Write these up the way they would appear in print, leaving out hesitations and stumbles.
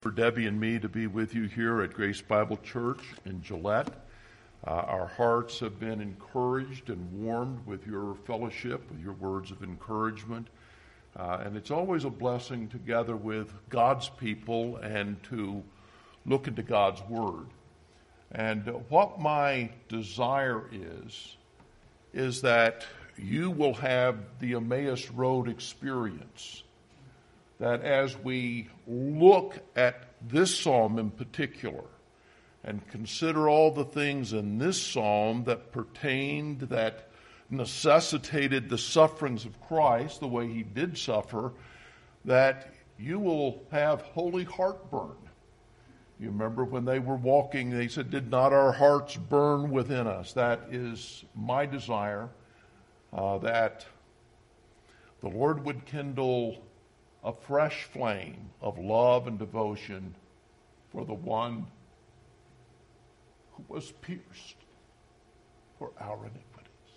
For Debbie and me to be with you here at Grace Bible Church in Gillette. Our hearts have been encouraged and warmed with your fellowship, with your words of encouragement. And it's always a blessing to gather with God's people and to look into God's Word. And what my desire is that you will have the Emmaus Road experience. That as we look at this psalm in particular and consider all the things in this psalm that pertained, that necessitated the sufferings of Christ, the way he did suffer, that you will have holy heartburn. You remember when they were walking, they said, "Did not our hearts burn within us?" That is my desire, that the Lord would kindle a fresh flame of love and devotion for the one who was pierced for our iniquities.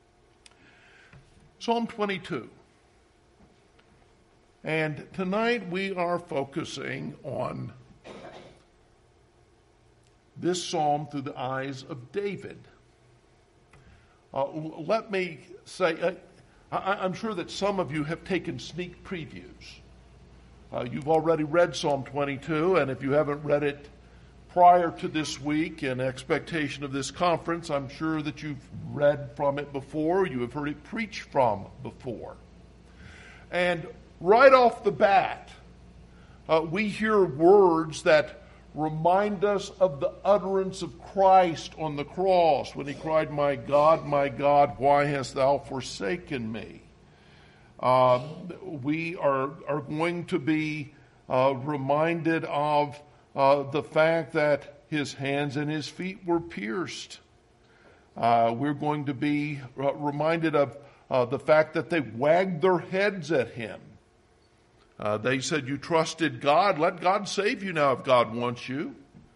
Psalm 22. And tonight we are focusing on this psalm through the eyes of David. Let me say, I'm sure that some of you have taken sneak previews. You've already read Psalm 22, and if you haven't read it prior to this week in expectation of this conference, I'm sure that you've read from it before, you have heard it preached from before. And right off the bat, we hear words that remind us of the utterance of Christ on the cross when he cried, my God, why hast thou forsaken me?" We are going to be reminded of the fact that his hands and his feet were pierced. We're going to be reminded of the fact that they wagged their heads at him. They said, "You trusted God. Let God save you now if God wants you."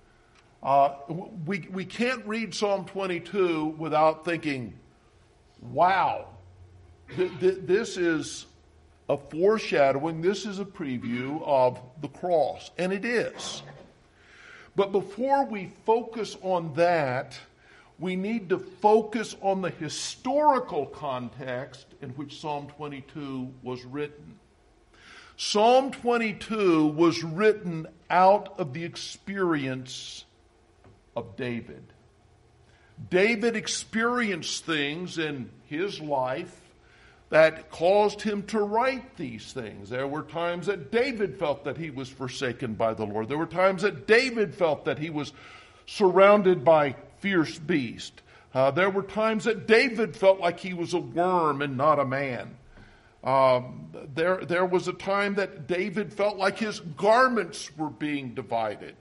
We can't read Psalm 22 without thinking, wow, this is a foreshadowing, this is a preview of the cross. And it is. But before we focus on that, we need to focus on the historical context in which Psalm 22 was written. Psalm 22 was written out of the experience of David. David experienced things in his life that caused him to write these things. There were times that David felt that he was forsaken by the Lord. There were times that David felt that he was surrounded by fierce beasts. There were times that David felt like he was a worm and not a man. There was a time that David felt like his garments were being divided.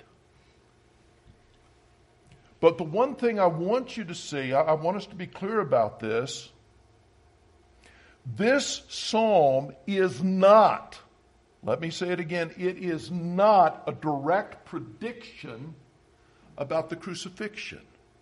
But the one thing I want you to see, I want us to be clear about this. This psalm is not, let me say it again, it is not a direct prediction about the crucifixion.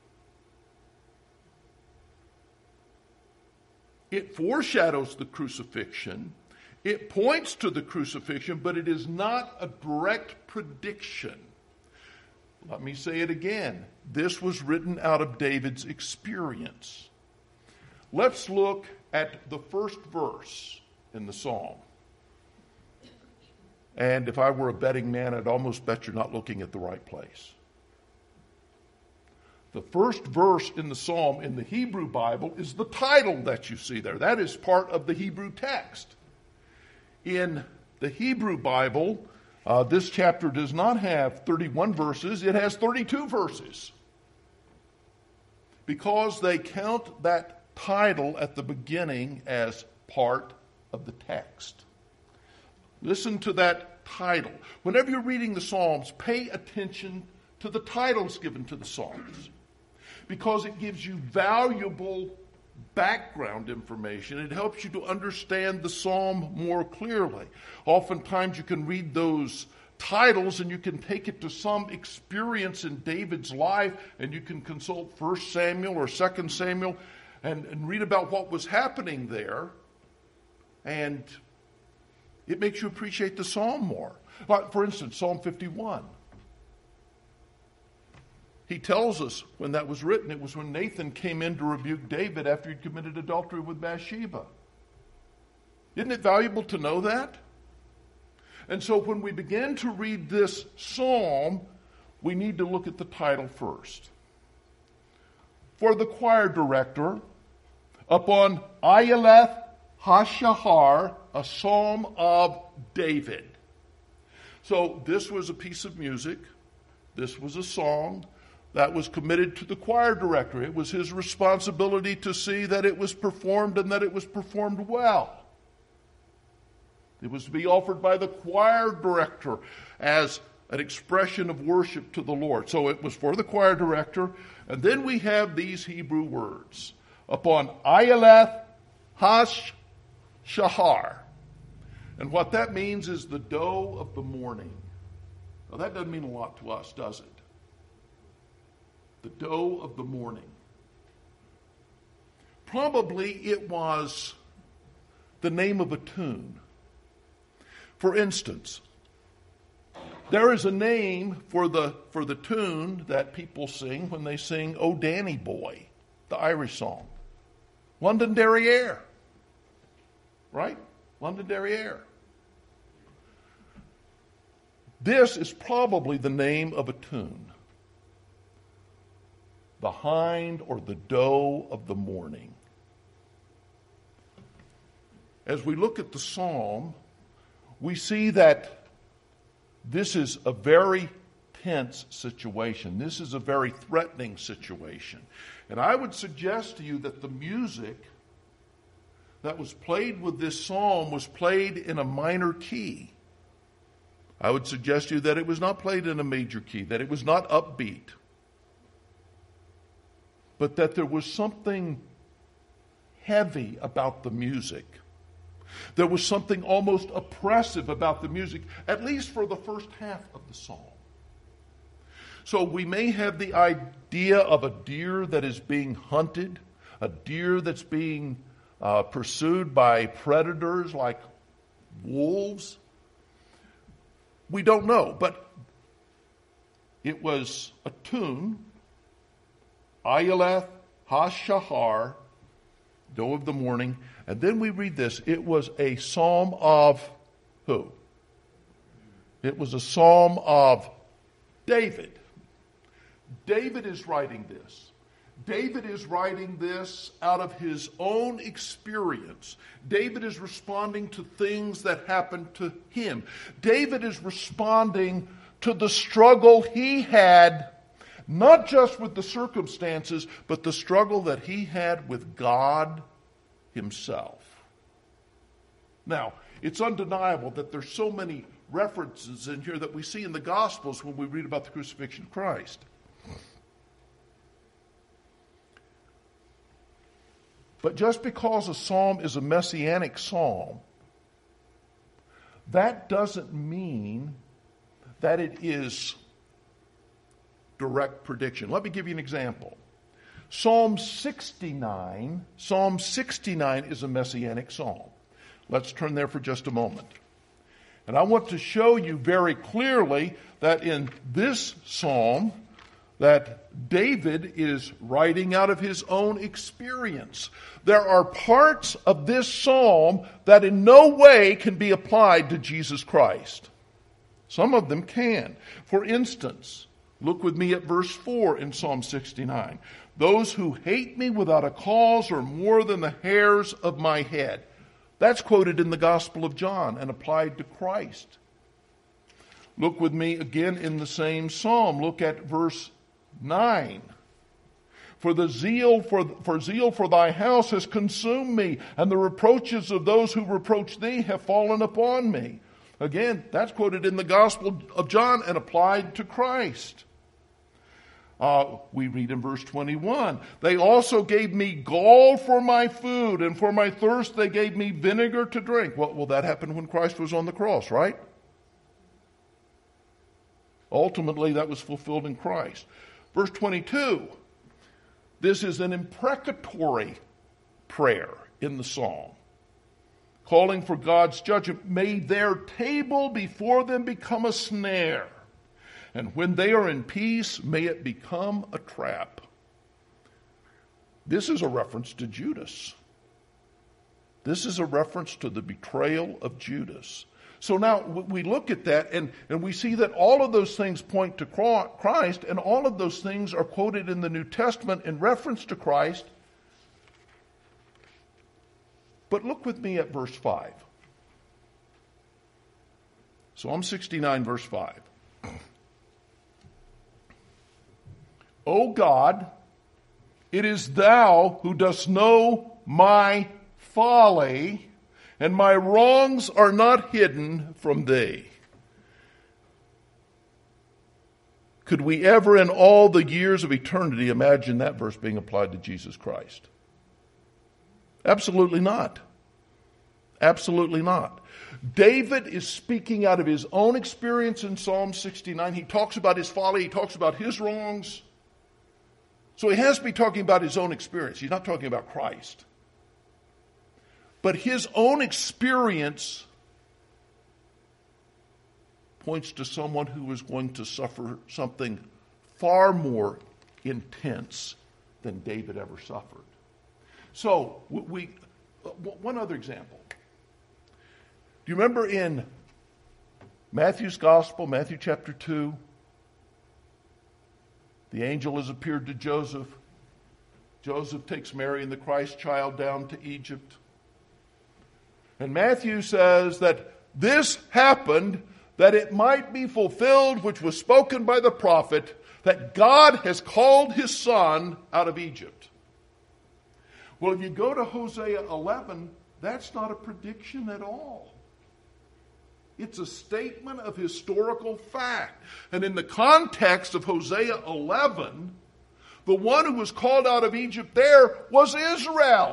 It foreshadows the crucifixion. It points to the crucifixion, but it is not a direct prediction. Let me say it again. This was written out of David's experience. Let's look at the first verse in the psalm. And if I were a betting man, I'd almost bet you're not looking at the right place. The first verse in the psalm in the Hebrew Bible is the title that you see there. That is part of the Hebrew text. In the Hebrew Bible, this chapter does not have 31 verses. It has 32 verses. Because they count that title at the beginning as part of the text. Listen to that title. Whenever you're reading the Psalms, pay attention to the titles given to the Psalms, because it gives you valuable background information. It helps you to understand the psalm more clearly. Oftentimes you can read those titles and you can take it to some experience in David's life, and you can consult 1 Samuel or 2 Samuel and read about what was happening there, and it makes you appreciate the psalm more. Like, for instance, Psalm 51. He tells us when that was written, it was when Nathan came in to rebuke David after he'd committed adultery with Bathsheba. Isn't it valuable to know that? And so when we begin to read this psalm, we need to look at the title first. For the choir director, upon Ayaleth HaShahar, a psalm of David. So this was a piece of music. This was a song that was committed to the choir director. It was his responsibility to see that it was performed and that it was performed well. It was to be offered by the choir director as an expression of worship to the Lord. So it was for the choir director. And then we have these Hebrew words. Upon Ayaleth HaShahar. And what that means is the doe of the morning. Now that doesn't mean a lot to us, does it? The doe of the morning. Probably it was the name of a tune. For instance, there is a name for the tune that people sing when they sing "Oh Danny Boy," the Irish song. London Derriere. Right? London Derriere. This is probably the name of a tune. The hind or the doe of the morning. As we look at the psalm, we see that this is a very tense situation. This is a very threatening situation. And I would suggest to you that the music that was played with this psalm was played in a minor key. I would suggest to you that it was not played in a major key, that it was not upbeat, but that there was something heavy about the music. There was something almost oppressive about the music, at least for the first half of the psalm. So we may have the idea of a deer that is being hunted, a deer that's being pursued by predators like wolves. We don't know, but it was a tune, Ayaleth HaShahar, doe of the morning. And then we read this. It was a psalm of who? It was a psalm of David. David is writing this. David is writing this out of his own experience. David is responding to things that happened to him. David is responding to the struggle he had, not just with the circumstances, but the struggle that he had with God himself. Now, it's undeniable that there's so many references in here that we see in the Gospels when we read about the crucifixion of Christ. But just because a psalm is a messianic psalm, that doesn't mean that it is direct prediction. Let me give you an example. Psalm 69 is a messianic psalm. Let's turn there for just a moment. And I want to show you very clearly that in this psalm, that David is writing out of his own experience. There are parts of this psalm that in no way can be applied to Jesus Christ. Some of them can. For instance, look with me at verse 4 in Psalm 69. Those who hate me without a cause are more than the hairs of my head. That's quoted in the Gospel of John and applied to Christ. Look with me again in the same psalm. Look at verse 9. For zeal for thy house has consumed me, and the reproaches of those who reproach thee have fallen upon me. Again, that's quoted in the Gospel of John and applied to Christ. We read in verse 21, they also gave me gall for my food, and for my thirst they gave me vinegar to drink. Well, that happened when Christ was on the cross, right? Ultimately, that was fulfilled in Christ. Verse 22, this is an imprecatory prayer in the psalm. calling for God's judgment. May their table before them become a snare, and when they are in peace, may it become a trap. This is a reference to Judas. This is a reference to the betrayal of Judas. So now we look at that and we see that all of those things point to Christ, and all of those things are quoted in the New Testament in reference to Christ. But look with me at verse 5. Psalm 69, verse 5. O God, it is thou who dost know my folly, and my wrongs are not hidden from thee. Could we ever in all the years of eternity imagine that verse being applied to Jesus Christ? Absolutely not. Absolutely not. David is speaking out of his own experience in Psalm 69. He talks about his folly. He talks about his wrongs. So he has to be talking about his own experience. He's not talking about Christ. But his own experience points to someone who is going to suffer something far more intense than David ever suffered. So, one other example. Do you remember in Matthew's Gospel, Matthew chapter 2, the angel has appeared to Joseph. Joseph takes Mary and the Christ child down to Egypt. And Matthew says that this happened that it might be fulfilled which was spoken by the prophet, that God has called his son out of Egypt. Well, if you go to Hosea 11, that's not a prediction at all. It's a statement of historical fact. And in the context of Hosea 11, the one who was called out of Egypt there was Israel.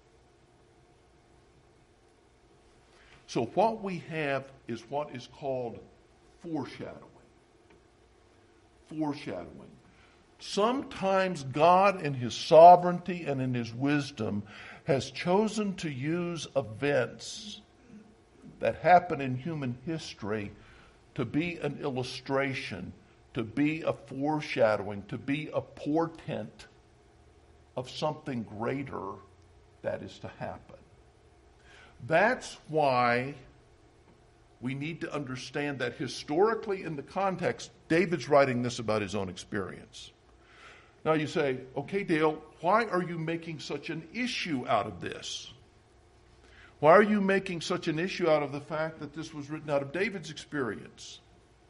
So what we have is what is called foreshadowing. Foreshadowing. Sometimes God in his sovereignty and in his wisdom has chosen to use events that happen in human history to be an illustration, to be a foreshadowing, to be a portent of something greater that is to happen. That's why we need to understand that historically in the context, David's writing this about his own experience. Now you say, okay, Dale, why are you making such an issue out of this? Why are you making such an issue out of the fact that this was written out of David's experience?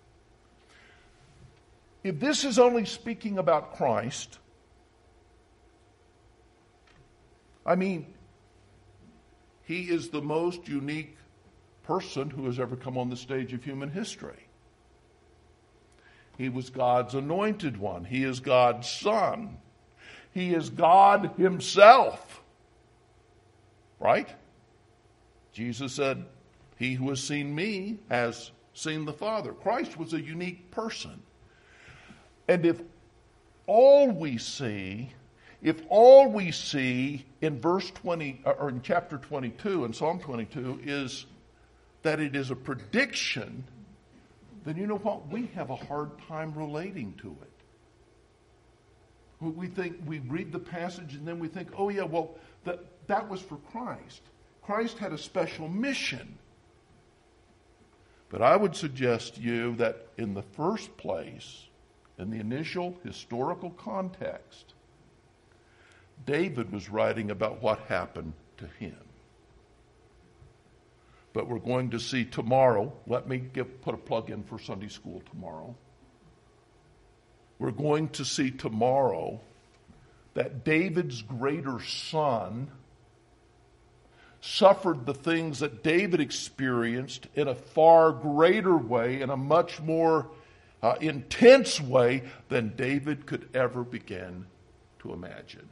If this is only speaking about Christ, I mean, he is the most unique person who has ever come on the stage of human history. He was God's anointed one. He is God's son. He is God himself. Right? Jesus said, he who has seen me has seen the Father. Christ was a unique person. And if all we see in verse 20 or in chapter 22 in Psalm 22 is that it is a prediction, then you know what? We have a hard time relating to it. We read the passage and then we think, oh yeah, well, that was for Christ. Christ had a special mission. But I would suggest to you that in the first place, in the initial historical context, David was writing about what happened to him. But we're going to see tomorrow, let me put a plug in for Sunday school tomorrow. We're going to see tomorrow that David's greater son suffered the things that David experienced in a far greater way, in a much more intense way than David could ever begin to imagine.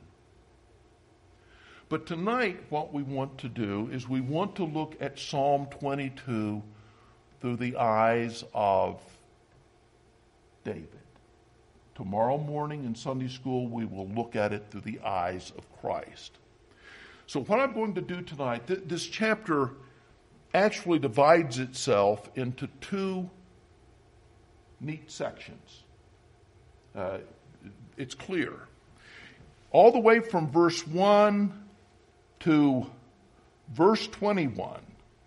But tonight, what we want to do is we want to look at Psalm 22 through the eyes of David. Tomorrow morning in Sunday school, we will look at it through the eyes of Christ. So what I'm going to do tonight, this chapter actually divides itself into two neat sections. It's clear. All the way from verse 1 to verse 21,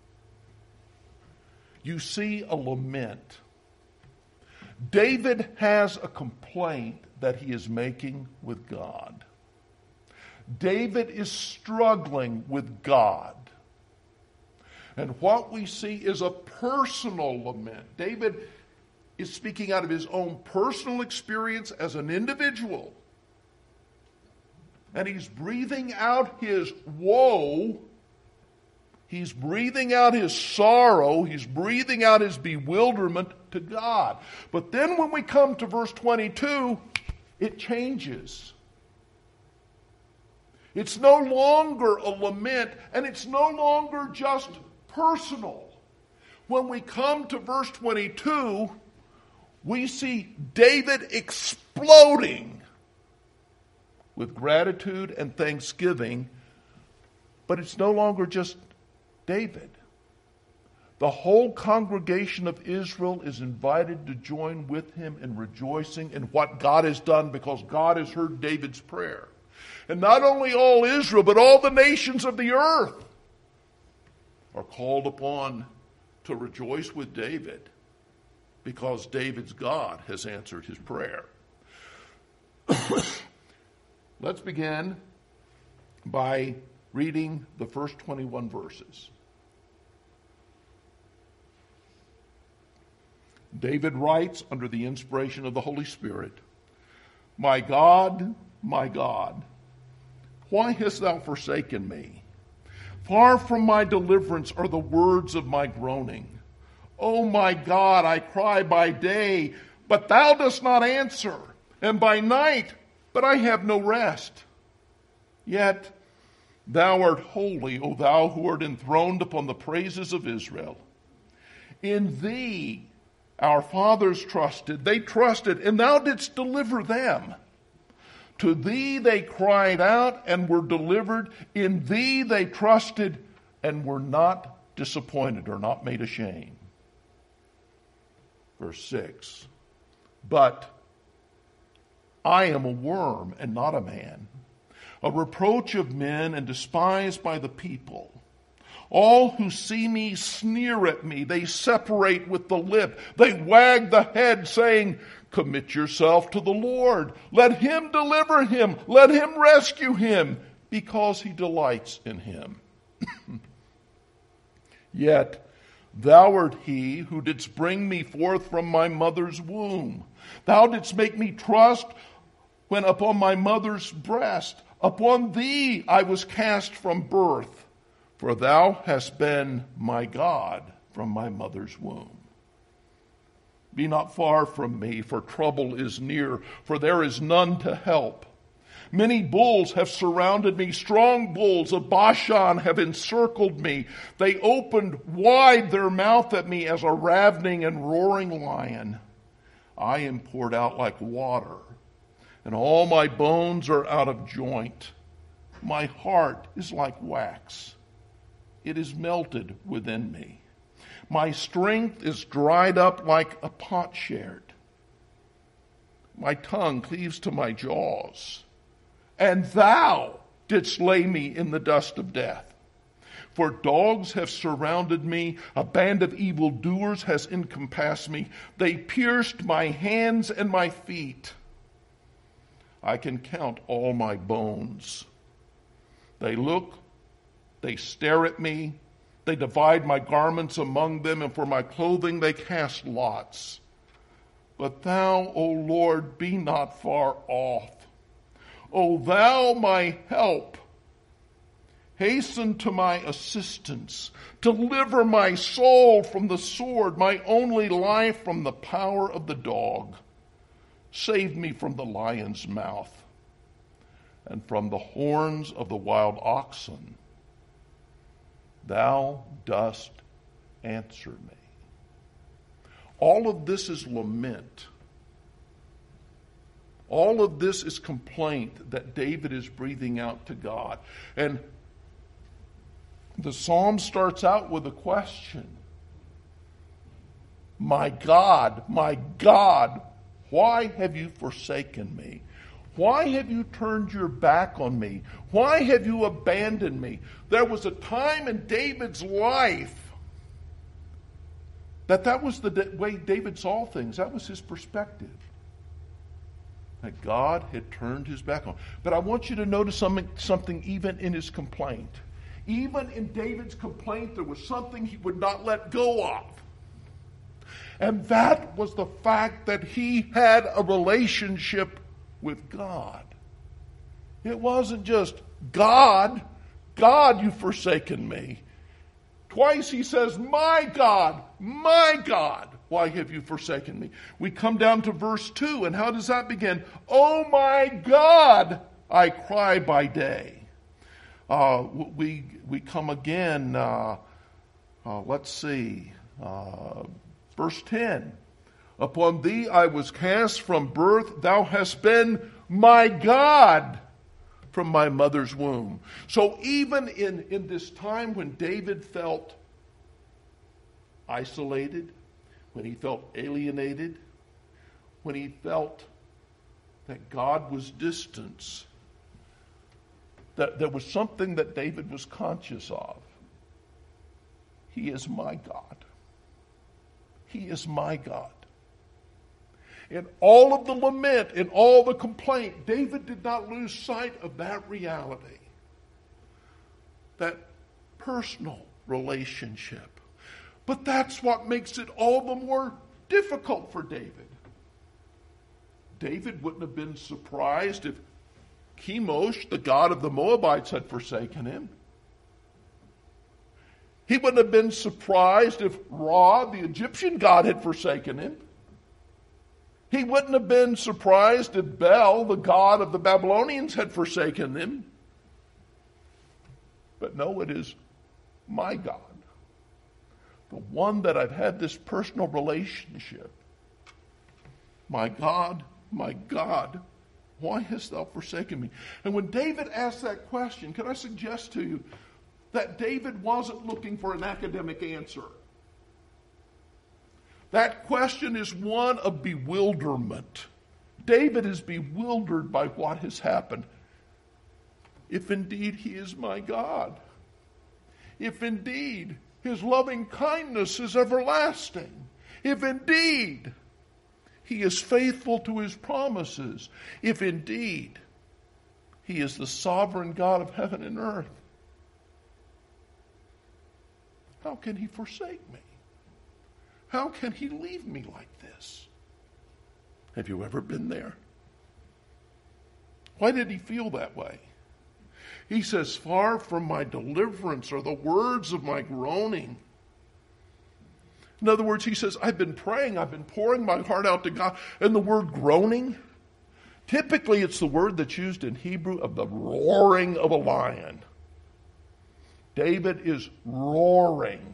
you see a lament. David has a complaint that he is making with God. David is struggling with God. And what we see is a personal lament. David is speaking out of his own personal experience as an individual. And he's breathing out his woe. He's breathing out his sorrow. He's breathing out his bewilderment to God. But then when we come to verse 22, it changes. It's no longer a lament, and it's no longer just personal. When we come to verse 22, we see David exploding with gratitude and thanksgiving, but it's no longer just David. The whole congregation of Israel is invited to join with him in rejoicing in what God has done, because God has heard David's prayer. And not only all Israel, but all the nations of the earth are called upon to rejoice with David, because David's God has answered his prayer. Let's begin by reading the first 21 verses. David writes under the inspiration of the Holy Spirit, my God, why hast thou forsaken me? Far from my deliverance are the words of my groaning. O my God, I cry by day, but thou dost not answer, and by night, but I have no rest. Yet thou art holy, O thou who art enthroned upon the praises of Israel. In thee our fathers trusted, they trusted, and thou didst deliver them. To thee they cried out and were delivered. In thee they trusted and were not disappointed or not made ashamed. Verse 6, but I am a worm and not a man, a reproach of men and despised by the people. All who see me sneer at me. They separate with the lip. They wag the head, saying, commit yourself to the Lord. Let him deliver him. Let him rescue him, because he delights in him. Yet thou art he who didst bring me forth from my mother's womb. Thou didst make me trust when upon my mother's breast. Upon thee I was cast from birth. For thou hast been my God from my mother's womb. Be not far from me, for trouble is near, for there is none to help. Many bulls have surrounded me. Strong bulls of Bashan have encircled me. They opened wide their mouth at me as a ravening and roaring lion. I am poured out like water, and all my bones are out of joint. My heart is like wax. It is melted within me. My strength is dried up like a potsherd. My tongue cleaves to my jaws. And thou didst lay me in the dust of death. For dogs have surrounded me. A band of evildoers has encompassed me. They pierced my hands and my feet. I can count all my bones. They look, they stare at me. They divide my garments among them, and for my clothing they cast lots. But thou, O Lord, be not far off. O thou, my help, hasten to my assistance. Deliver my soul from the sword, my only life from the power of the dog. Save me from the lion's mouth and from the horns of the wild oxen. Thou dost answer me. All of this is lament. All of this is complaint that David is breathing out to God. And The psalm starts out with a question. My God, why have you forsaken me? Why have you turned your back on me? Why have you abandoned me? There was a time in David's life that was the way David saw things. That was his perspective. That God had turned his back on. But I want you to notice something even in his complaint. Even in David's complaint, there was something he would not let go of. And that was the fact that he had a relationship with God. It wasn't just, God, you've forsaken me. Twice he says, my God, why have you forsaken me? We come down to verse 2, and how does that begin? Oh my God, I cry by day. We come again, let's see, verse 10. Upon thee I was cast from birth, thou hast been my God from my mother's womb. So even in this time when David felt isolated, when he felt alienated, when he felt that God was distant, that there was something that David was conscious of. He is my God. He is my God. In all of the lament, in all the complaint, David did not lose sight of that reality. That personal relationship. But that's what makes it all the more difficult for David. David wouldn't have been surprised if Chemosh, the god of the Moabites, had forsaken him. He wouldn't have been surprised if Ra, the Egyptian god, had forsaken him. He wouldn't have been surprised if Bel, the god of the Babylonians, had forsaken him. But no, it is my God. The one that I've had this personal relationship. My God, why hast thou forsaken me? And when David asked that question, can I suggest to you that David wasn't looking for an academic answer? That question is one of bewilderment. David is bewildered by what has happened. If indeed he is my God, if indeed his loving kindness is everlasting, if indeed he is faithful to his promises, if indeed he is the sovereign God of heaven and earth, how can he forsake me? How can he leave me like this? Have you ever been there? Why did he feel that way? He says, far from my deliverance are the words of my groaning. In other words, he says, I've been praying, I've been pouring my heart out to God. And the word groaning, typically it's the word that's used in Hebrew of the roaring of a lion. David is roaring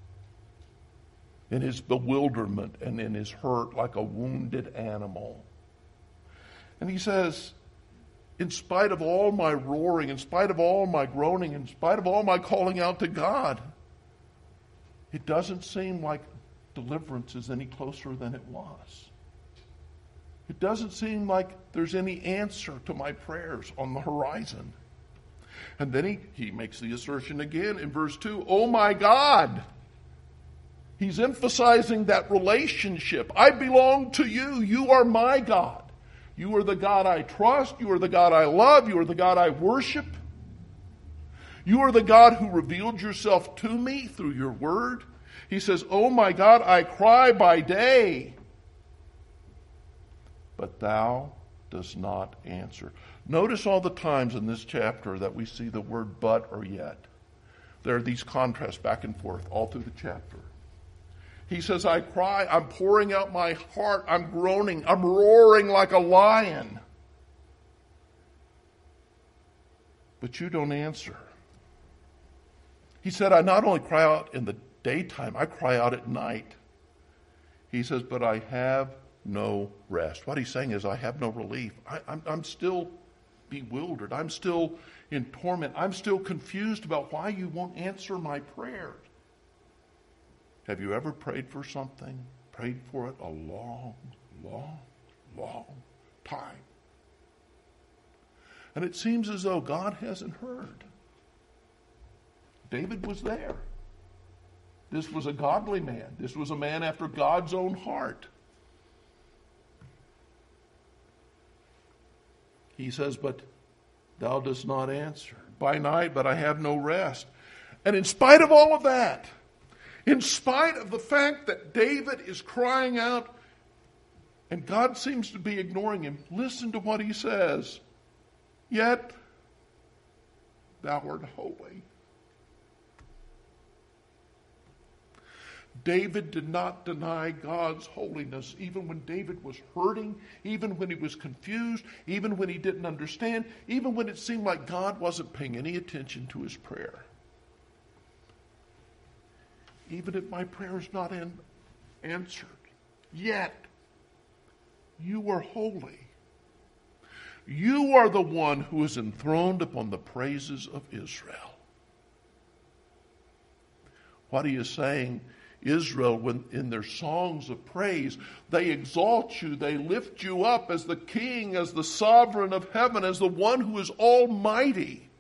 in his bewilderment and in his hurt like a wounded animal. And he says, in spite of all my roaring, in spite of all my groaning, in spite of all my calling out to God, it doesn't seem like deliverance is any closer than it was. It doesn't seem like there's any answer to my prayers on the horizon. And then he makes the assertion again in verse 2, oh my God. He's emphasizing that relationship. I belong to you. You are my God. You are the God I trust. You are the God I love. You are the God I worship. You are the God who revealed yourself to me through your word. He says, oh my God, I cry by day, but thou dost not answer. Notice all the times in this chapter that we see the word but or yet. There are these contrasts back and forth all through the chapter. He says, I cry, I'm pouring out my heart, I'm groaning, I'm roaring like a lion. But you don't answer. He said, I not only cry out in the daytime, I cry out at night. He says, but I have no rest. What he's saying is, I have no relief. I'm still bewildered. I'm still in torment. I'm still confused about why you won't answer my prayers. Have you ever prayed for something, prayed for it a long, long, long time? And it seems as though God hasn't heard. David was there. This was a godly man. This was a man after God's own heart. He says, but thou dost not answer. By night, but I have no rest. And in spite of all of that, in spite of the fact that David is crying out and God seems to be ignoring him, listen to what he says. Yet thou art holy. David did not deny God's holiness, even when David was hurting, even when he was confused, even when he didn't understand, even when it seemed like God wasn't paying any attention to his prayer. Even if my prayer is not answered, yet you are holy. You are the one who is enthroned upon the praises of Israel. What he is saying, Israel, when in their songs of praise, they exalt you, they lift you up as the king, as the sovereign of heaven, as the one who is almighty.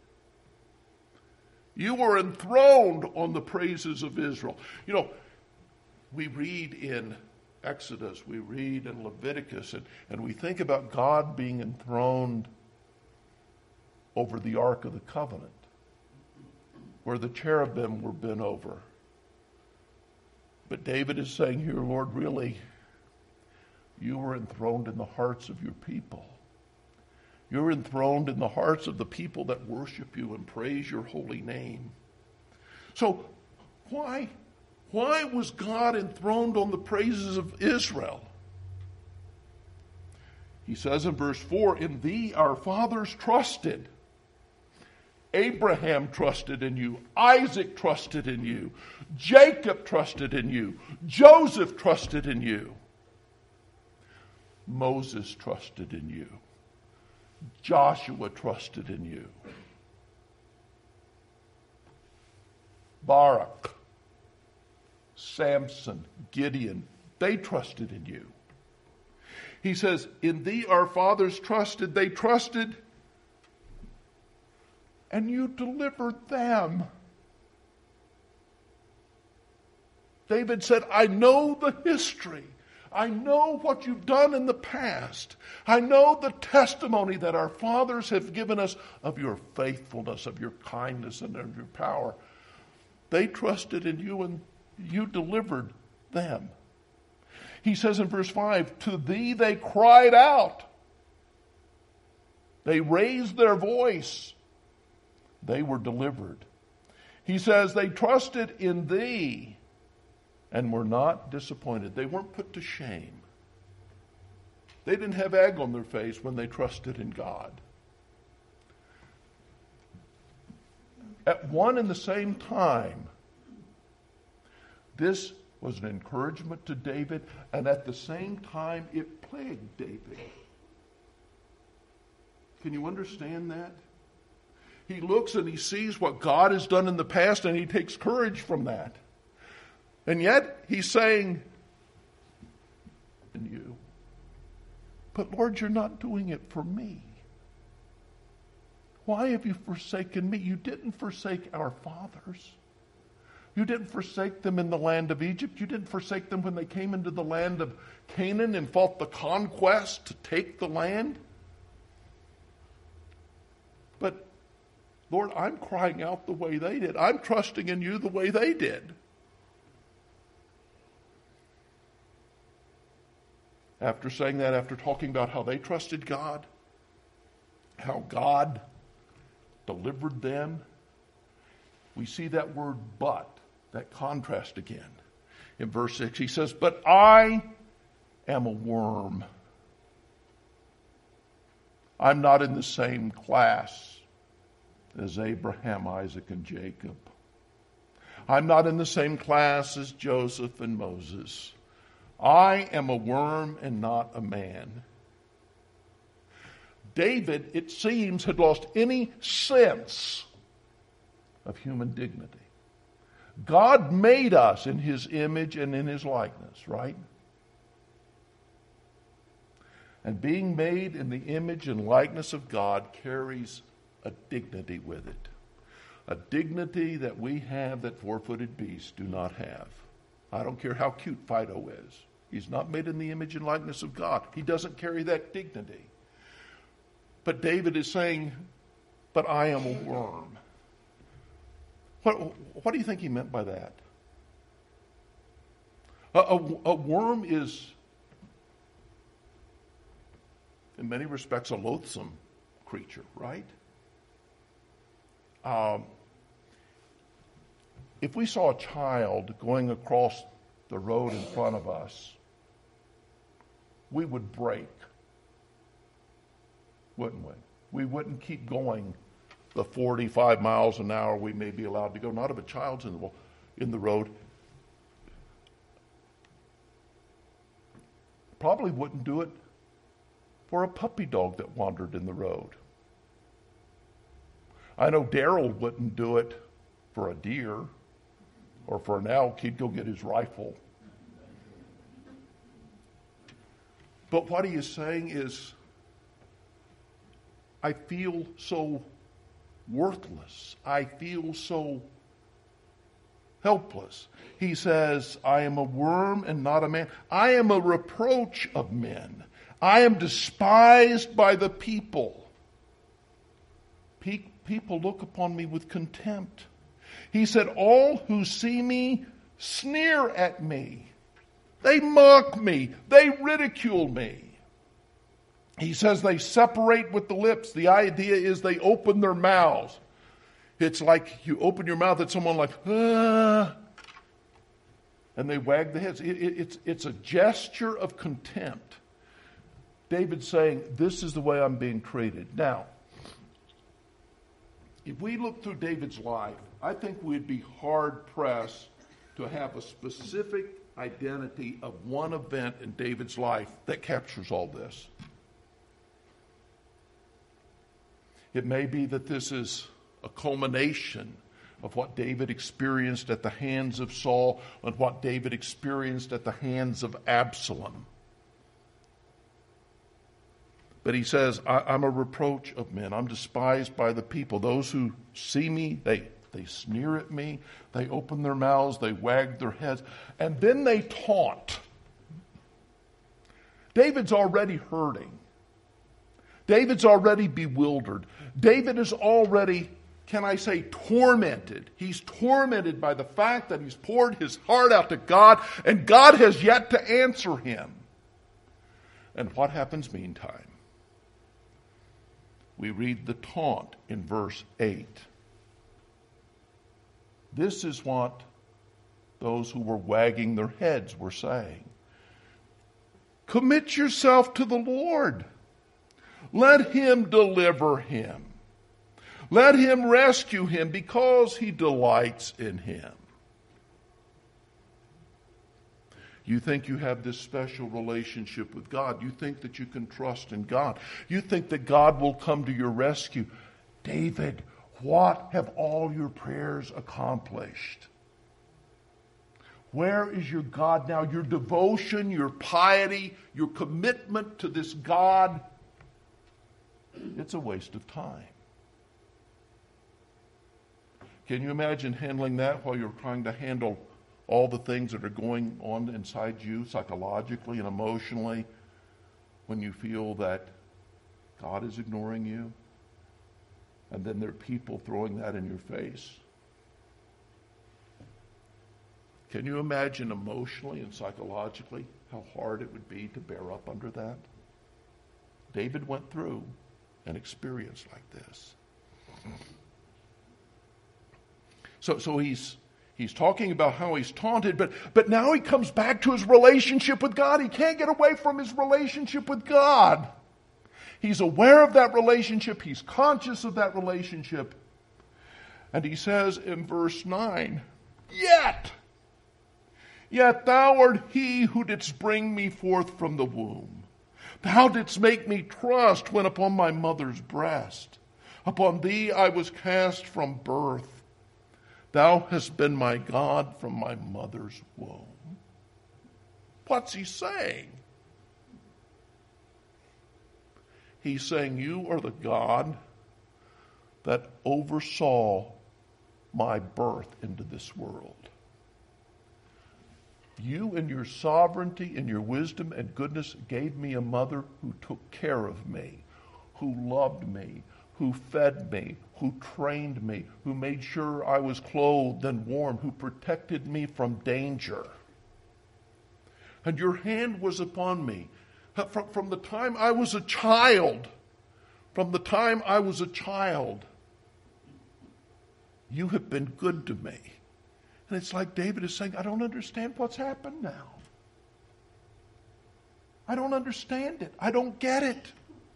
You are enthroned on the praises of Israel. You know, we read in Exodus, we read in Leviticus, and we think about God being enthroned over the Ark of the Covenant, where the cherubim were bent over. But David is saying here, Lord, really, you are enthroned in the hearts of your people. You're enthroned in the hearts of the people that worship you and praise your holy name. So why was God enthroned on the praises of Israel? He says in verse 4, in thee our fathers trusted. Abraham trusted in you. Isaac trusted in you. Jacob trusted in you. Joseph trusted in you. Moses trusted in you. Joshua trusted in you. Barak, Samson, Gideon, they trusted in you. He says, in thee our fathers trusted, they trusted, and you delivered them. David said, I know the history. I know what you've done in the past. I know the testimony that our fathers have given us of your faithfulness, of your kindness, and of your power. They trusted in you, and you delivered them. He says in verse 5, to thee they cried out. They raised their voice. They were delivered. He says they trusted in thee and were not disappointed. They weren't put to shame. They didn't have egg on their face when they trusted in God. At one and the same time, this was an encouragement to David, and at the same time, it plagued David. Can you understand that? He looks and he sees what God has done in the past, and he takes courage from that. And yet, he's saying, and you, but Lord, you're not doing it for me. Why have you forsaken me? You didn't forsake our fathers. You didn't forsake them in the land of Egypt. You didn't forsake them when they came into the land of Canaan and fought the conquest to take the land. But, Lord, I'm crying out the way they did. I'm trusting in you the way they did. After saying that, after talking about how they trusted God, how God delivered them, we see that word but, that contrast again. In verse 6, he says, but I am a worm. I'm not in the same class as Abraham, Isaac, and Jacob. I'm not in the same class as Joseph and Moses. I am a worm and not a man. David, it seems, had lost any sense of human dignity. God made us in his image and in his likeness, right? And being made in the image and likeness of God carries a dignity with it. A dignity that we have that four-footed beasts do not have. I don't care how cute Fido is. He's not made in the image and likeness of God. He doesn't carry that dignity. But David is saying, but I am a worm. What do you think he meant by that? A worm is, in many respects, a loathsome creature, right? If we saw a child going across the road in front of us, we would brake, wouldn't we? We wouldn't keep going the 45 miles an hour we may be allowed to go. Not if a child's in the road. Probably wouldn't do it for a puppy dog that wandered in the road. I know Daryl wouldn't do it for a deer or for an elk. He'd go get his rifle. But what he is saying is, I feel so worthless. I feel so helpless. He says, I am a worm and not a man. I am a reproach of men. I am despised by the people. People look upon me with contempt. He said, all who see me sneer at me. They mock me. They ridicule me. He says they separate with the lips. The idea is they open their mouths. It's like you open your mouth at someone like, ah, and they wag the heads. It's a gesture of contempt. David's saying, this is the way I'm being treated. Now, if we look through David's life, I think we'd be hard-pressed to have a specific identity of one event in David's life that captures all this. It may be that this is a culmination of what David experienced at the hands of Saul and what David experienced at the hands of Absalom. But he says, I'm a reproach of men. I'm despised by the people. Those who see me, they sneer at me. They open their mouths. They wag their heads. And then they taunt. David's already hurting. David's already bewildered. David is already, can I say, tormented. He's tormented by the fact that he's poured his heart out to God, and God has yet to answer him. And what happens meantime? We read the taunt in verse 8. This is what those who were wagging their heads were saying. Commit yourself to the Lord. Let him deliver him. Let him rescue him because he delights in him. You think you have this special relationship with God. You think that you can trust in God. You think that God will come to your rescue. David, what have all your prayers accomplished? Where is your God now? Your devotion, your piety, your commitment to this God? It's a waste of time. Can you imagine handling that while you're trying to handle all the things that are going on inside you psychologically and emotionally when you feel that God is ignoring you? And then there are people throwing that in your face. Can you imagine emotionally and psychologically how hard it would be to bear up under that? David went through an experience like this. So he's talking about how he's taunted, but now he comes back to his relationship with God. He can't get away from his relationship with God. He's aware of that relationship. He's conscious of that relationship. And he says in verse 9, Yet thou art he who didst bring me forth from the womb. Thou didst make me trust when upon my mother's breast. Upon thee I was cast from birth. Thou hast been my God from my mother's womb. What's he saying? He's saying, you are the God that oversaw my birth into this world. You in your sovereignty, in your wisdom and goodness, gave me a mother who took care of me, who loved me, who fed me, who trained me, who made sure I was clothed and warm, who protected me from danger. And your hand was upon me. From the time I was a child, you have been good to me. And it's like David is saying, I don't understand what's happened now. I don't understand it. I don't get it.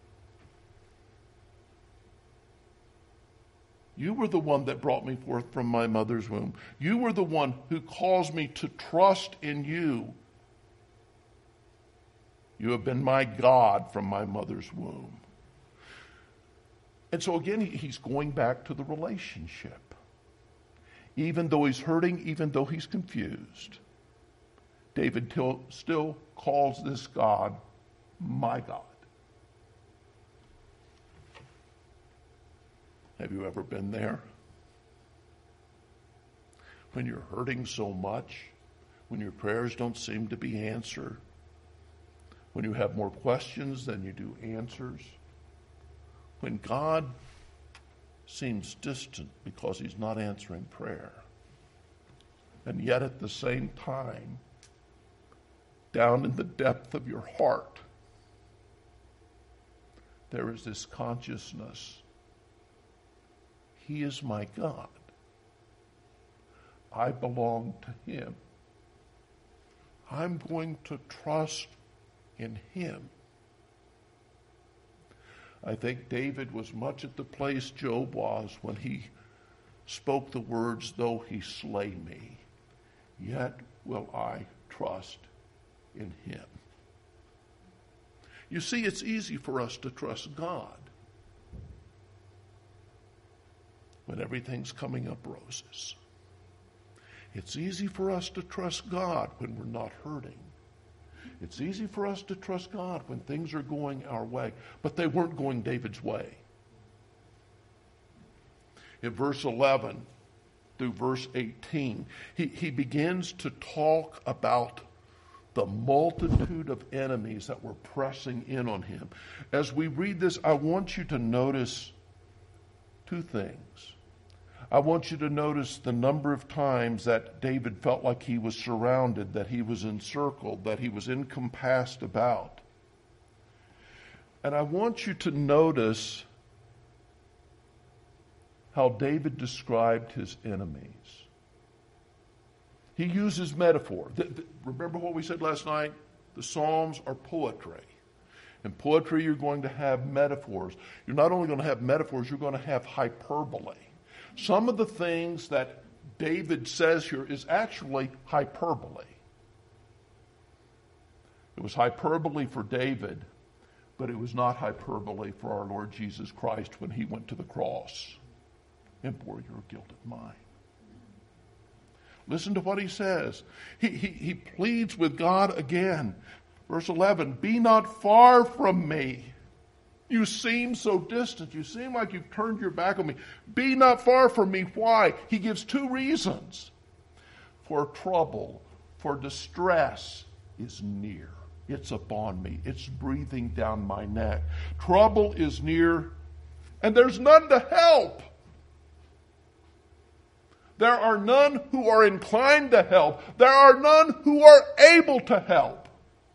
You were the one that brought me forth from my mother's womb. You were the one who caused me to trust in you. You have been my God from my mother's womb. And so again, he's going back to the relationship. Even though he's hurting, even though he's confused, David still calls this God my God. Have you ever been there? When you're hurting so much, when your prayers don't seem to be answered, when you have more questions than you do answers, when God seems distant because he's not answering prayer. And yet at the same time, down in the depth of your heart, there is this consciousness. He is my God. I belong to him. I'm going to trust in him. I think David was much at the place Job was when he spoke the words, though he slay me, yet will I trust in him. You see, it's easy for us to trust God when everything's coming up roses. It's easy for us to trust God when we're not hurting. It's easy for us to trust God when things are going our way, but they weren't going David's way. In verse 11 through verse 18, he begins to talk about the multitude of enemies that were pressing in on him. As we read this, I want you to notice two things. I want you to notice the number of times that David felt like he was surrounded, that he was encircled, that he was encompassed about. And I want you to notice how David described his enemies. He uses metaphor. Remember what we said last night? The Psalms are poetry. In poetry, you're going to have metaphors. You're not only going to have metaphors, you're going to have hyperbole. Some of the things that David says here is actually hyperbole. It was hyperbole for David, but it was not hyperbole for our Lord Jesus Christ when he went to the cross and bore your guilt and mine. Listen to what he says. He pleads with God again. Verse 11, be not far from me. You seem so distant. You seem like you've turned your back on me. Be not far from me. Why? He gives two reasons. For trouble, for distress is near. It's upon me. It's breathing down my neck. Trouble is near, and there's none to help. There are none who are inclined to help. There are none who are able to help.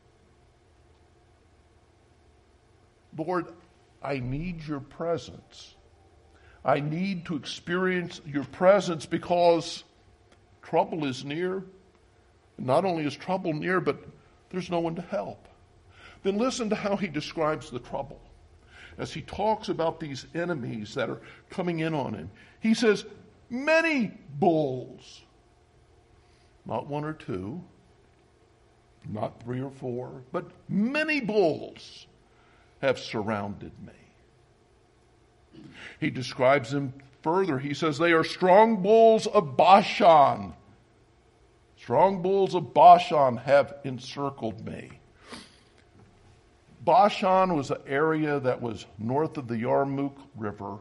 Lord, I need your presence. I need to experience your presence because trouble is near. Not only is trouble near, but there's no one to help. Then listen to how he describes the trouble. As he talks about these enemies that are coming in on him, he says, many bulls. Not one or two, not three or four, but many bulls have surrounded me. He describes them further. He says, they are strong bulls of Bashan. Strong bulls of Bashan have encircled me. Bashan was an area that was north of the Yarmouk River.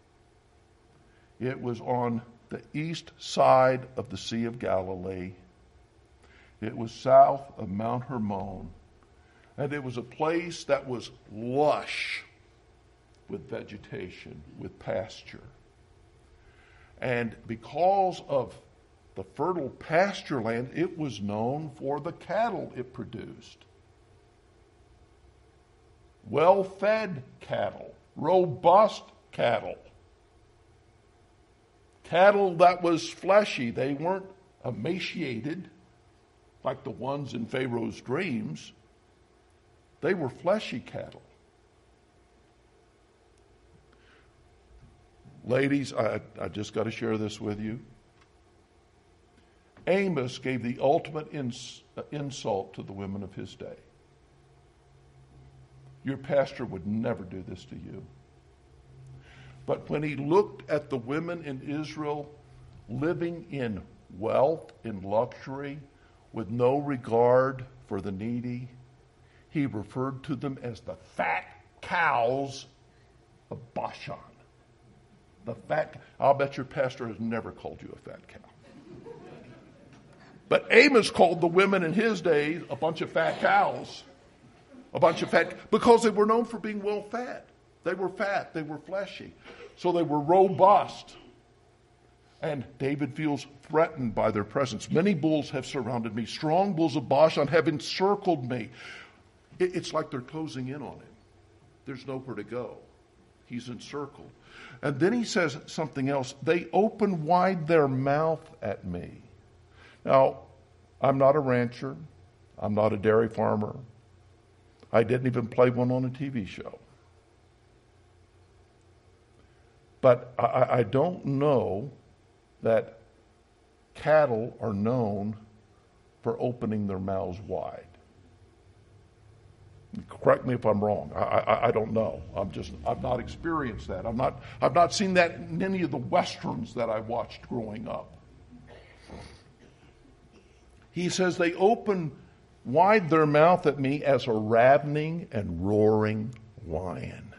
It was on the east side of the Sea of Galilee. It was south of Mount Hermon. And it was a place that was lush with vegetation, with pasture. And because of the fertile pasture land, it was known for the cattle it produced. Well-fed cattle, robust cattle. Cattle that was fleshy. They weren't emaciated like the ones in Pharaoh's dreams. They were fleshy cattle. Ladies, I just got to share this with you. Amos gave the ultimate insult to the women of his day. Your pastor would never do this to you. But when he looked at the women in Israel living in wealth, in luxury, with no regard for the needy, he referred to them as the fat cows of Bashan. I'll bet your pastor has never called you a fat cow. But Amos called the women in his days a bunch of fat cows. Because they were known for being well fed. They were fat, they were fleshy. So they were robust. And David feels threatened by their presence. Many bulls have surrounded me. Strong bulls of Bashan have encircled me. It's like they're closing in on him. There's nowhere to go. He's encircled. And then he says something else. They open wide their mouth at me. Now, I'm not a rancher. I'm not a dairy farmer. I didn't even play one on a TV show. But I don't know that cattle are known for opening their mouths wide. Correct me if I'm wrong. I don't know. I've not experienced that. I've not seen that in any of the westerns that I watched growing up. He says they open wide their mouth at me as a ravening and roaring lion.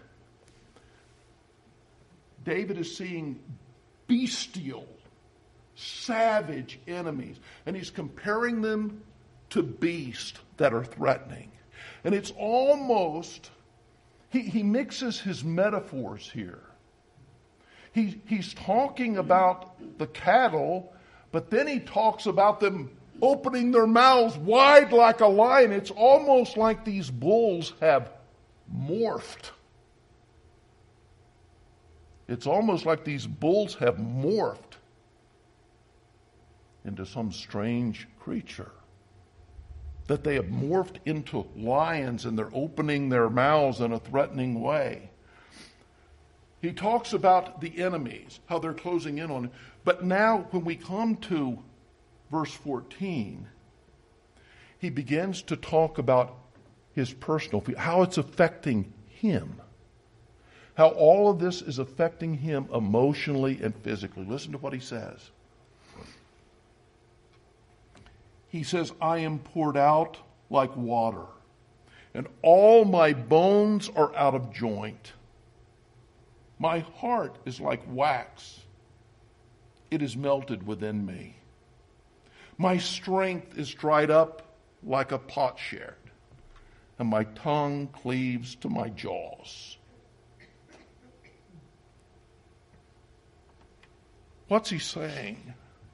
David is seeing bestial, savage enemies, and he's comparing them to beasts that are threatening. And it's almost, he mixes his metaphors here. He's talking about the cattle, but then he talks about them opening their mouths wide like a lion. It's almost like these bulls have morphed. It's almost like these bulls have morphed into some strange creature. That they have morphed into lions and they're opening their mouths in a threatening way. He talks about the enemies, how they're closing in on him. But now when we come to verse 14, he begins to talk about his personal feelings, how it's affecting him. How all of this is affecting him emotionally and physically. Listen to what he says. He says, I am poured out like water, and all my bones are out of joint. My heart is like wax. It is melted within me. My strength is dried up like a potsherd, and my tongue cleaves to my jaws. What's he saying?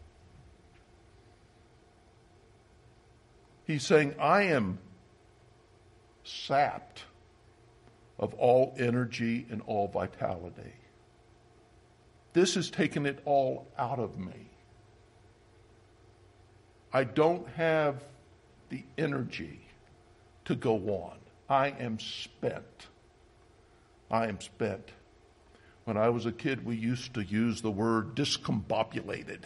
He's saying, I am sapped of all energy and all vitality. This has taken it all out of me. I don't have the energy to go on. I am spent. I am spent. When I was a kid, we used to use the word discombobulated.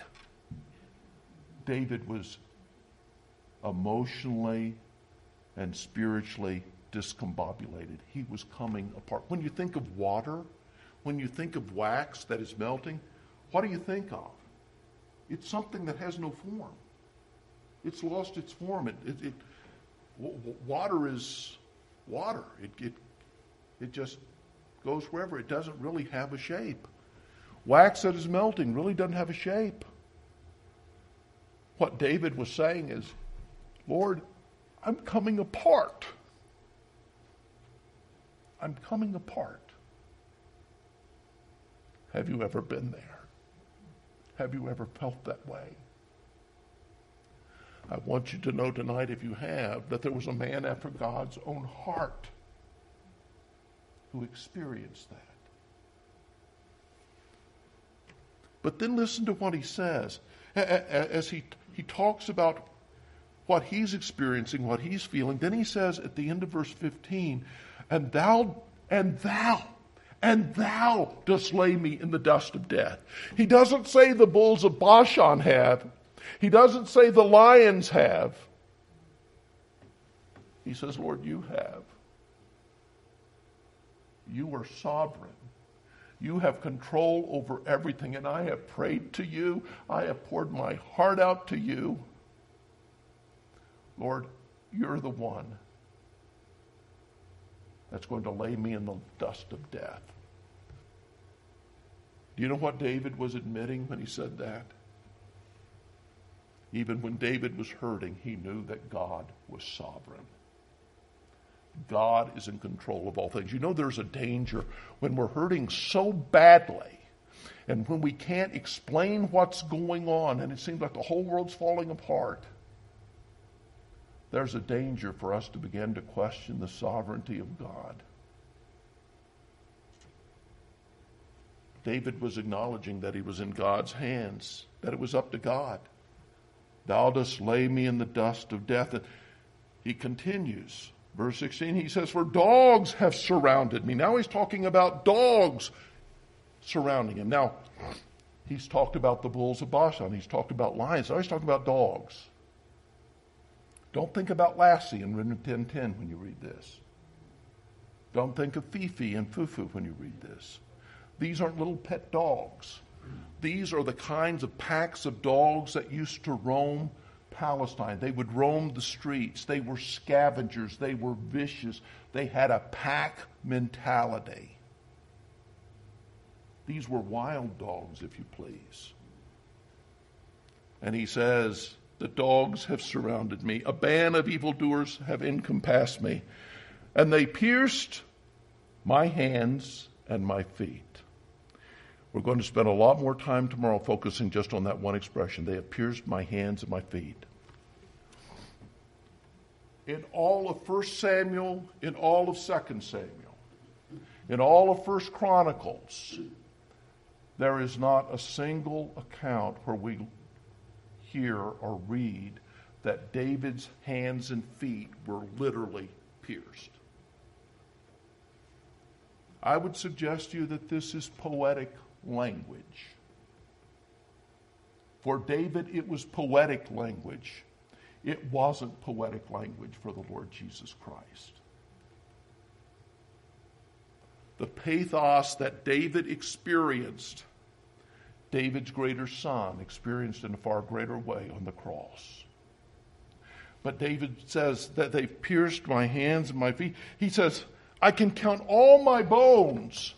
David was emotionally and spiritually discombobulated. He was coming apart. When you think of water, when you think of wax that is melting, what do you think of? It's something that has no form. It's lost its form. Water is water. It just goes wherever. It doesn't really have a shape. Wax that is melting really doesn't have a shape. What David was saying is, Lord, I'm coming apart. I'm coming apart. Have you ever been there? Have you ever felt that way? I want you to know tonight, if you have, that there was a man after God's own heart who experienced that. But then listen to what he says. As he talks about what he's experiencing, what he's feeling, then he says at the end of verse 15, and thou dost lay me in the dust of death. He doesn't say the bulls of Bashan have. He doesn't say the lions have. He says, Lord, you have. You are sovereign. You have control over everything, and I have prayed to you. I have poured my heart out to you. Lord, you're the one that's going to lay me in the dust of death. Do you know what David was admitting when he said that? Even when David was hurting, he knew that God was sovereign. God is in control of all things. You know, there's a danger when we're hurting so badly and when we can't explain what's going on and it seems like the whole world's falling apart. There's a danger for us to begin to question the sovereignty of God. David was acknowledging that he was in God's hands, that it was up to God. Thou dost lay me in the dust of death. And he continues. Verse 16, he says, for dogs have surrounded me. Now he's talking about dogs surrounding him. Now, he's talked about the bulls of Bashan. He's talked about lions. Now he's talking about dogs. Don't think about Lassie in 10:10 when you read this. Don't think of Fifi and Fufu when you read this. These aren't little pet dogs. These are the kinds of packs of dogs that used to roam Palestine. They would roam the streets. They were scavengers. They were vicious. They had a pack mentality. These were wild dogs, if you please. And he says, the dogs have surrounded me. A band of evildoers have encompassed me. And they pierced my hands and my feet. We're going to spend a lot more time tomorrow focusing just on that one expression. They have pierced my hands and my feet. In all of 1 Samuel, in all of 2 Samuel, in all of 1 Chronicles, there is not a single account where we hear or read that David's hands and feet were literally pierced. I would suggest to you that this is poetic language. For David, it was poetic language. It wasn't poetic language for the Lord Jesus Christ. The pathos that David experienced, David's greater son experienced in a far greater way on the cross. But David says that they've pierced my hands and my feet. He says, I can count all my bones.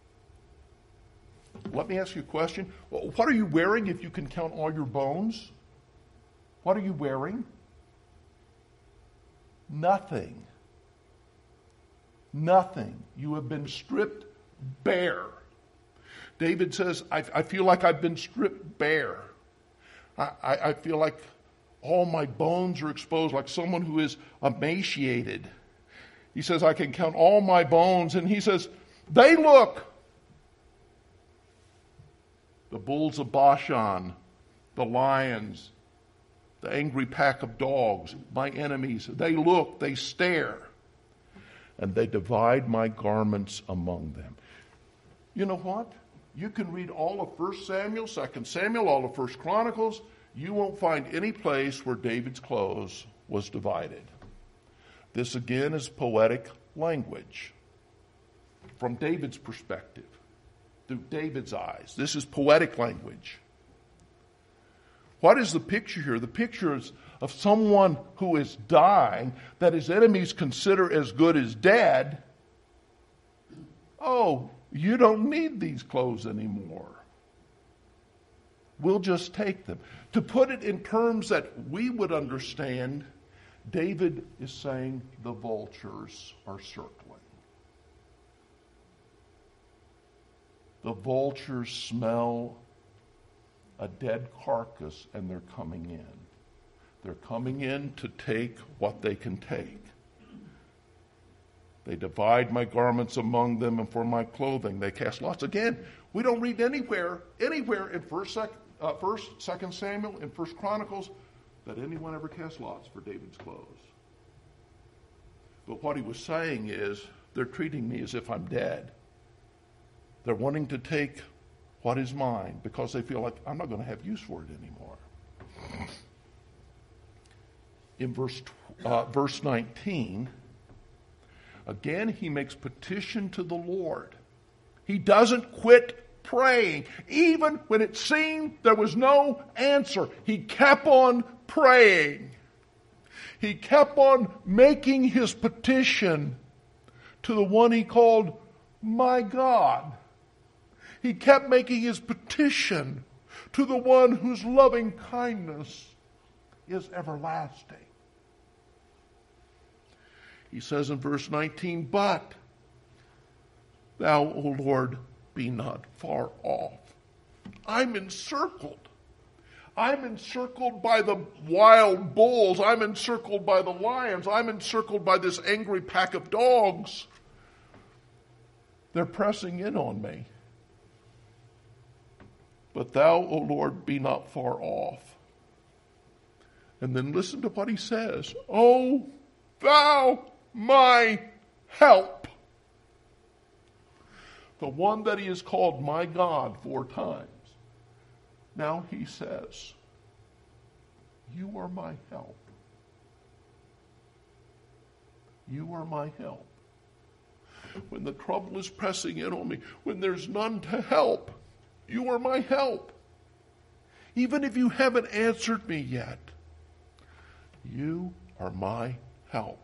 Let me ask you a question. What are you wearing if you can count all your bones? What are you wearing? Nothing. Nothing. You have been stripped bare. David says, I feel like I've been stripped bare. I feel like all my bones are exposed, like someone who is emaciated. He says, I can count all my bones. And he says, they look. The bulls of Bashan, the lions, the angry pack of dogs, my enemies, they look, they stare, and they divide my garments among them. You know what? You can read all of 1 Samuel, 2 Samuel, all of 1 Chronicles. You won't find any place where David's clothes was divided. This again is poetic language from David's perspective, through David's eyes. This is poetic language. What is the picture here? The picture is of someone who is dying, that his enemies consider as good as dead. Oh, you don't need these clothes anymore. We'll just take them. To put it in terms that we would understand, David is saying the vultures are circling. The vultures smell a dead carcass and they're coming in. They're coming in to take what they can take. They divide my garments among them, and for my clothing they cast lots. Again, we don't read anywhere in 1st, 2nd Samuel, and 1st Chronicles, that anyone ever cast lots for David's clothes. But what he was saying is, they're treating me as if I'm dead. They're wanting to take what is mine because they feel like I'm not going to have use for it anymore. In verse 19, again he makes petition to the Lord. He doesn't quit praying. Even when it seemed there was no answer, he kept on praying. He kept on making his petition to the one he called my God. He kept making his petition to the one whose loving kindness is everlasting. He says in verse 19, but thou, O Lord, be not far off. I'm encircled. I'm encircled by the wild bulls. I'm encircled by the lions. I'm encircled by this angry pack of dogs. They're pressing in on me. But thou, O Lord, be not far off. And then listen to what he says. O thou, my help. The one that he has called my God 4 times. Now he says, you are my help. You are my help. When the trouble is pressing in on me, when there's none to help, you are my help. Even if you haven't answered me yet, you are my help.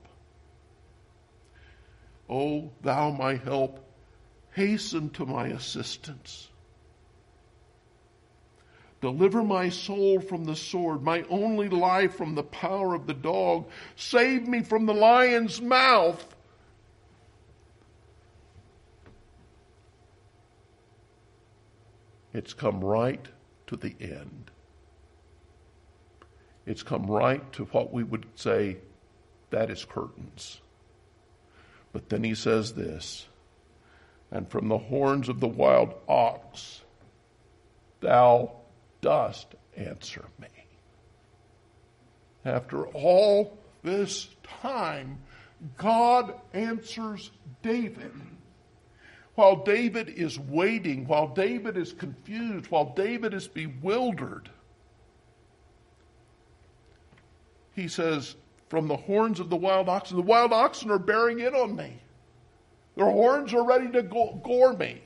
O thou, my help, hasten to my assistance. Deliver my soul from the sword, my only life from the power of the dog. Save me from the lion's mouth. It's come right to the end. It's come right to what we would say, that is curtains. But then he says this, and from the horns of the wild ox, thou dost answer me. After all this time, God answers David. While David is waiting, while David is confused, while David is bewildered, he says, from the horns of the wild oxen are bearing in on me. Their horns are ready to gore me.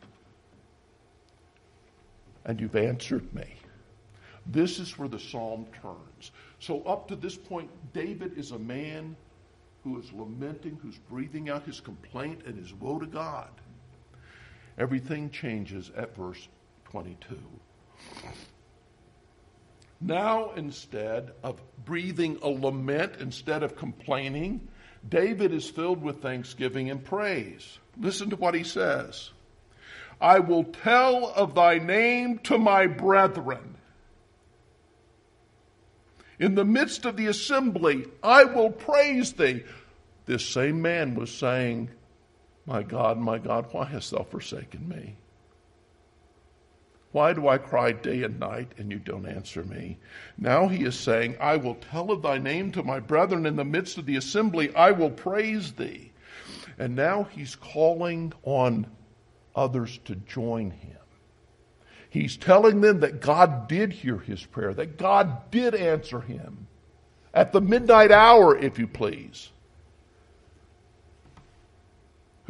And you've answered me. This is where the psalm turns. So up to this point, David is a man who is lamenting, who's breathing out his complaint and his woe to God. Everything changes at verse 22. Now, instead of breathing a lament, instead of complaining, David is filled with thanksgiving and praise. Listen to what he says. I will tell of thy name to my brethren. In the midst of the assembly, I will praise thee. This same man was saying, my God, why hast thou forsaken me? Why do I cry day and night and you don't answer me? Now he is saying, I will tell of thy name to my brethren in the midst of the assembly. I will praise thee. And now he's calling on others to join him. He's telling them that God did hear his prayer, that God did answer him at the midnight hour, if you please.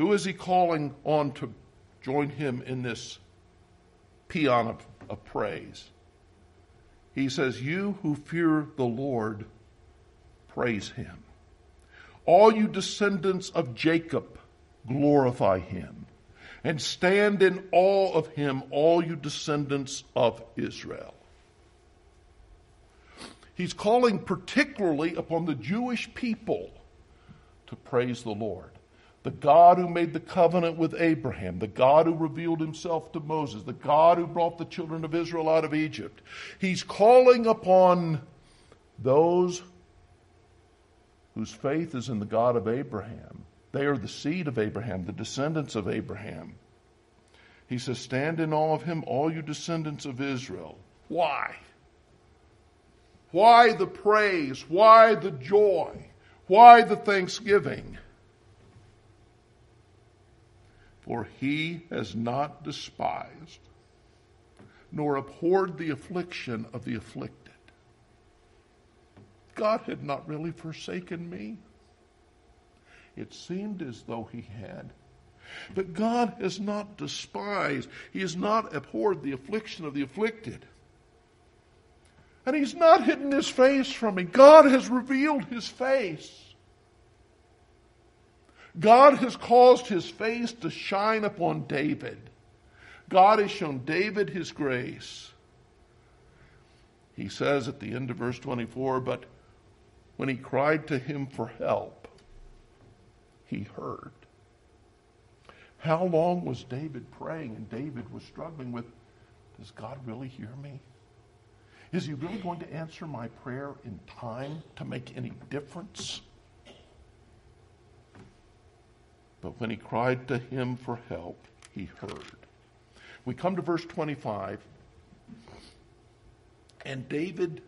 Who is he calling on to join him in this paean of praise? He says, you who fear the Lord, praise him. All you descendants of Jacob, glorify him. And stand in awe of him, all you descendants of Israel. He's calling particularly upon the Jewish people to praise the Lord. The God who made the covenant with Abraham, the God who revealed himself to Moses, the God who brought the children of Israel out of Egypt. He's calling upon those whose faith is in the God of Abraham. They are the seed of Abraham, the descendants of Abraham. He says, stand in awe of him, all you descendants of Israel. Why? Why the praise? Why the joy? Why the thanksgiving? For he has not despised, nor abhorred the affliction of the afflicted. God had not really forsaken me. It seemed as though he had. But God has not despised. He has not abhorred the affliction of the afflicted. And he's not hidden his face from me. God has revealed his face. God has caused his face to shine upon David. God has shown David his grace. He says at the end of verse 24, but when he cried to him for help, he heard. How long was David praying? And David was struggling with, does God really hear me? Is he really going to answer my prayer in time to make any difference? But when he cried to him for help, he heard. We come to verse 25. And David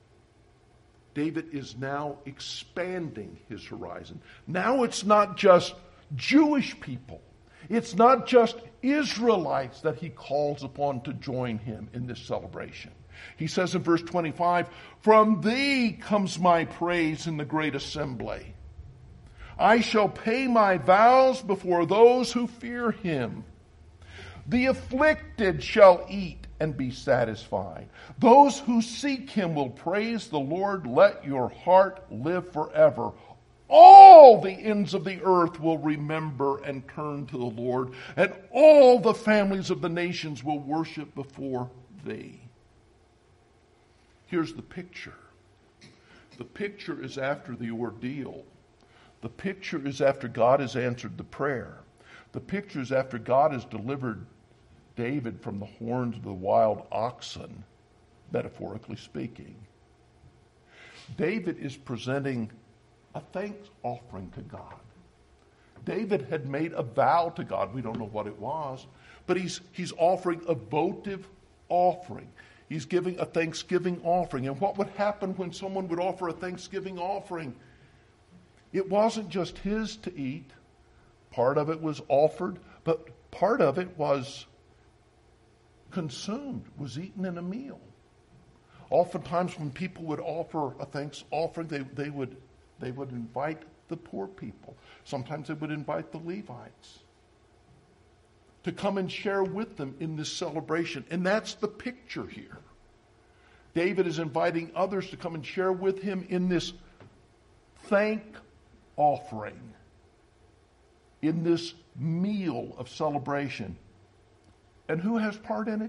is now expanding his horizon. Now it's not just Jewish people. It's not just Israelites that he calls upon to join him in this celebration. He says in verse 25, from thee comes my praise in the great assembly. I shall pay my vows before those who fear him. The afflicted shall eat and be satisfied. Those who seek him will praise the Lord. Let your heart live forever. All the ends of the earth will remember and turn to the Lord, and all the families of the nations will worship before thee. Here's the picture. The picture is after the ordeal. The picture is after God has answered the prayer. The picture is after God has delivered David from the horns of the wild oxen, metaphorically speaking. David is presenting a thanks offering to God. David had made a vow to God. We don't know what it was, but he's offering a votive offering. He's giving a thanksgiving offering. And what would happen when someone would offer a thanksgiving offering? It wasn't just his to eat. Part of it was offered, but part of it was consumed, was eaten in a meal. Oftentimes when people would offer a thanks offering, they would invite the poor people. Sometimes they would invite the Levites to come and share with them in this celebration. And that's the picture here. David is inviting others to come and share with him in this thank offering, in this meal of celebration. And who has part in it?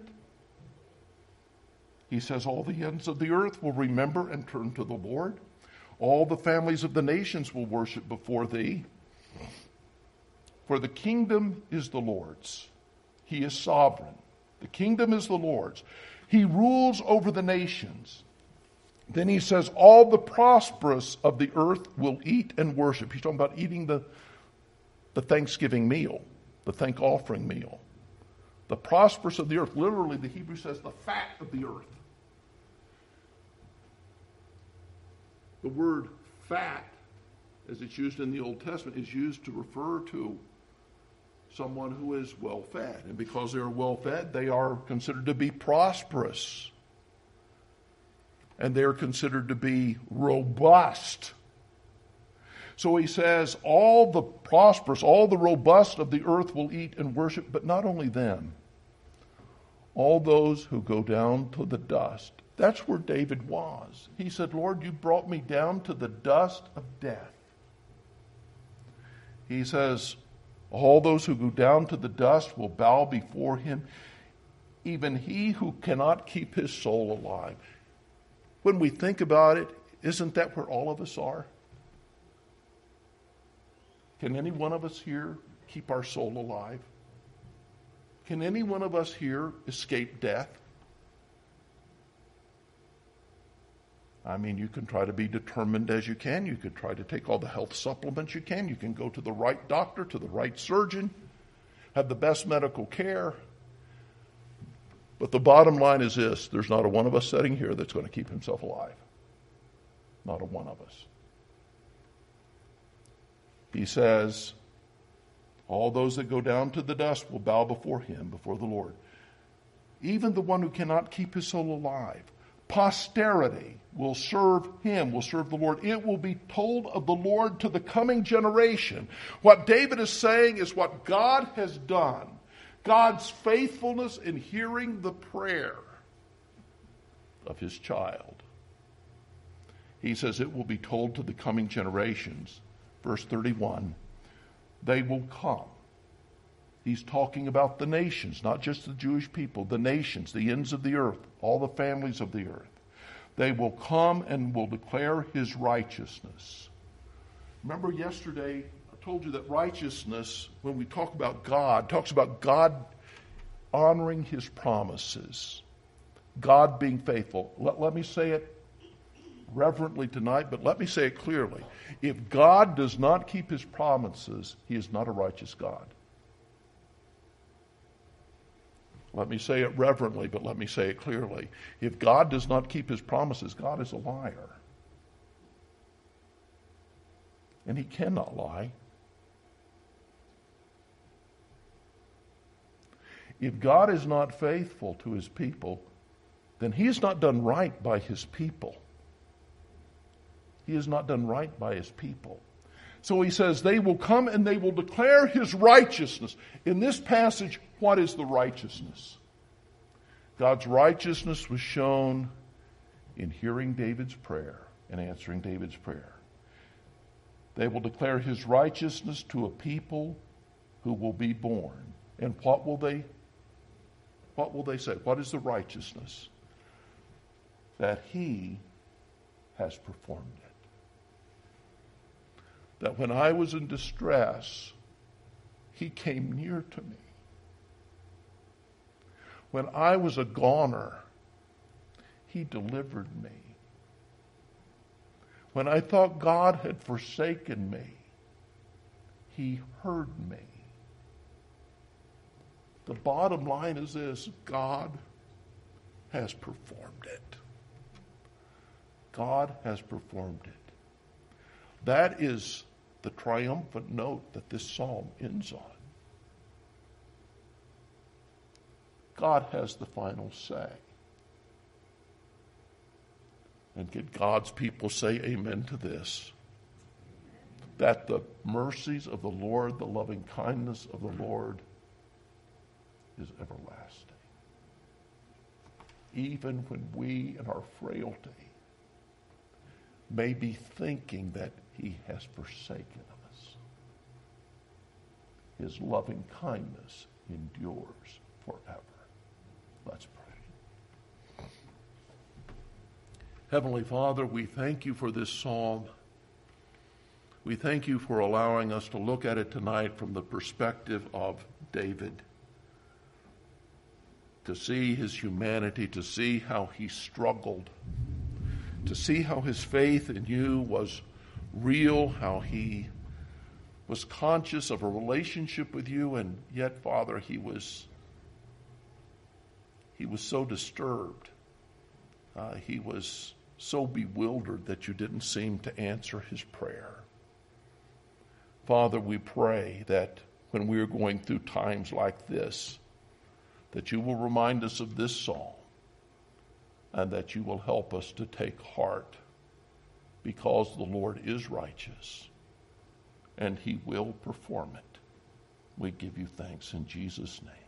He says, all the ends of the earth will remember and turn to the Lord. All the families of the nations will worship before thee. For the kingdom is the Lord's. He is sovereign. The kingdom is the Lord's. He rules over the nations. Then he says, all the prosperous of the earth will eat and worship. He's talking about eating the Thanksgiving meal, the thank offering meal. The prosperous of the earth, literally the Hebrew says the fat of the earth. The word fat, as it's used in the Old Testament, is used to refer to someone who is well-fed. And because they are well-fed, they are considered to be prosperous. And they are considered to be robust. So he says, all the prosperous, all the robust of the earth will eat and worship, but not only them. All those who go down to the dust. That's where David was. He said, Lord, you brought me down to the dust of death. He says, all those who go down to the dust will bow before him, even he who cannot keep his soul alive. When we think about it, isn't that where all of us are? Can any one of us here keep our soul alive? Can any one of us here escape death? I mean, you can try to be determined as you can. You could try to take all the health supplements you can. You can go to the right doctor, to the right surgeon, have the best medical care. But the bottom line is this: there's not a one of us sitting here that's going to keep himself alive. Not a one of us. He says, all those that go down to the dust will bow before him, before the Lord. Even the one who cannot keep his soul alive. Posterity will serve him, will serve the Lord. It will be told of the Lord to the coming generation. What David is saying is what God has done. God's faithfulness in hearing the prayer of his child. He says it will be told to the coming generations. Verse 31, they will come. He's talking about the nations, not just the Jewish people, the nations, the ends of the earth, all the families of the earth. They will come and will declare his righteousness. Remember yesterday, I told you that righteousness, when we talk about God, talks about God honoring his promises, God being faithful. Let me say it reverently tonight, but let me say it clearly. If God does not keep his promises, he is not a righteous God. Let me say it reverently, but let me say it clearly. If God does not keep his promises, God is a liar. And he cannot lie. If God is not faithful to his people, then he has not done right by his people. He has not done right by his people. So he says, they will come and they will declare his righteousness. In this passage, what is the righteousness? God's righteousness was shown in hearing David's prayer and answering David's prayer. They will declare his righteousness to a people who will be born. And what will they say? What is the righteousness? That he has performed it. That when I was in distress, he came near to me. When I was a goner, he delivered me. When I thought God had forsaken me, he heard me. The bottom line is this: God has performed it. God has performed it. That is the triumphant note that this psalm ends on. God has the final say. And can God's people say amen to this? That the mercies of the Lord, the loving kindness of the Lord is everlasting. Even when we in our frailty may be thinking that he has forsaken us, his loving kindness endures forever. Let's pray. Heavenly Father, we thank you for this psalm. We thank you for allowing us to look at it tonight from the perspective of David, to see his humanity, to see how he struggled, to see how his faith in you was real, how he was conscious of a relationship with you, and yet, Father, he was so disturbed. He was so bewildered that you didn't seem to answer his prayer. Father, we pray that when we are going through times like this, that you will remind us of this psalm, and that you will help us to take heart, because the Lord is righteous, and he will perform it. We give you thanks in Jesus' name.